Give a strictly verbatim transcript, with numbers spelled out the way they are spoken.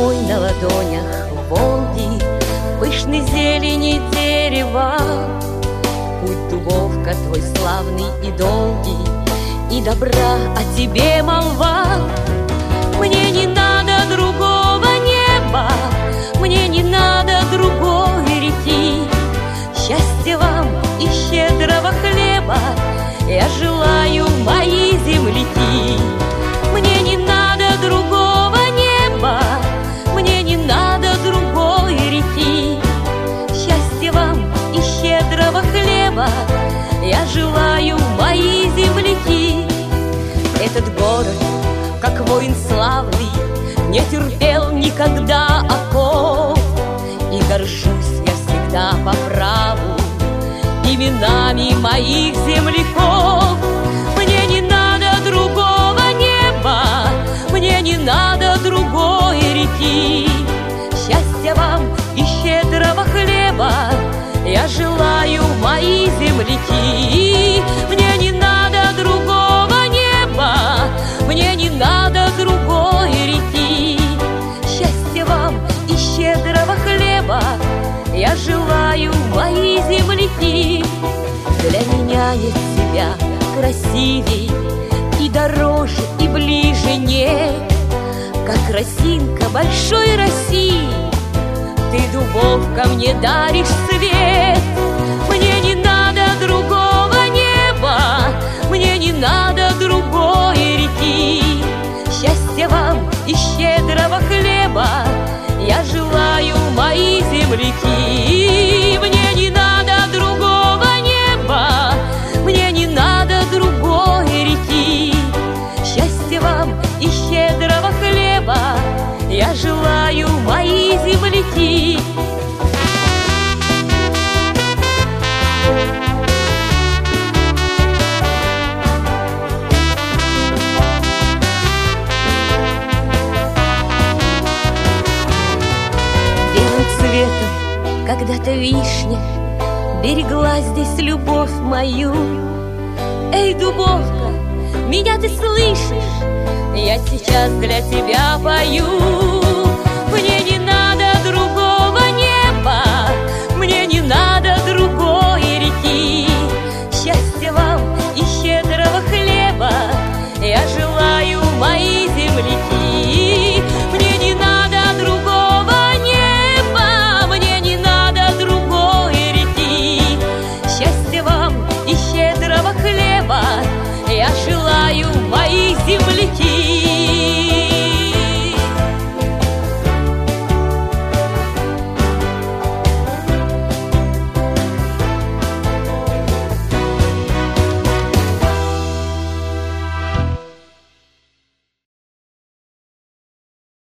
Зимой на ладонях Волги, пышной зелени дерева. Путь дубовка твой славный и долгий, и добра о тебе молва. Мне не надо другого неба, мне не надо другой реки. Счастья вам и щедрого хлеба я желаю, мои земляки. Мне не надо другого неба, мне не надо другой реки. Счастья вам и щедрого хлеба я желаю, мои земляки. Этот город, как воин славный, не терпел никогда окоп. И горжусь я всегда по праву именами моих земляков. Мне не надо другого неба, мне не надо другой реки. Счастья вам и щедрого хлеба я желаю, мои земляки. Мне не надо другого неба, мне не надо другой реки. Счастья вам и щедрого хлеба я желаю, мои земляки. Для меня нет тебя красивей и дороже, и ближе нет, как росинка большой России. Ты, дубовка, мне даришь свет. Мне не надо другого неба, мне не надо другой реки. Счастья вам и щедрого хлеба я желаю, мои земляки. Мне не надо другого неба, мне не надо другой реки. Счастья вам и щедрого хлеба я желаю, мои земляки. Белым цветом когда-то вишня берегла здесь любовь мою. Эй, дубовка, меня ты слышишь? Я сейчас для тебя пою. Мне не надо другого неба, мне не надо другой реки. Счастья вам и щедрого хлеба я желаю, мои земляки. Мне не надо другого неба, мне не надо другой реки. Счастья вам и щедрого хлеба я желаю, мои земляки.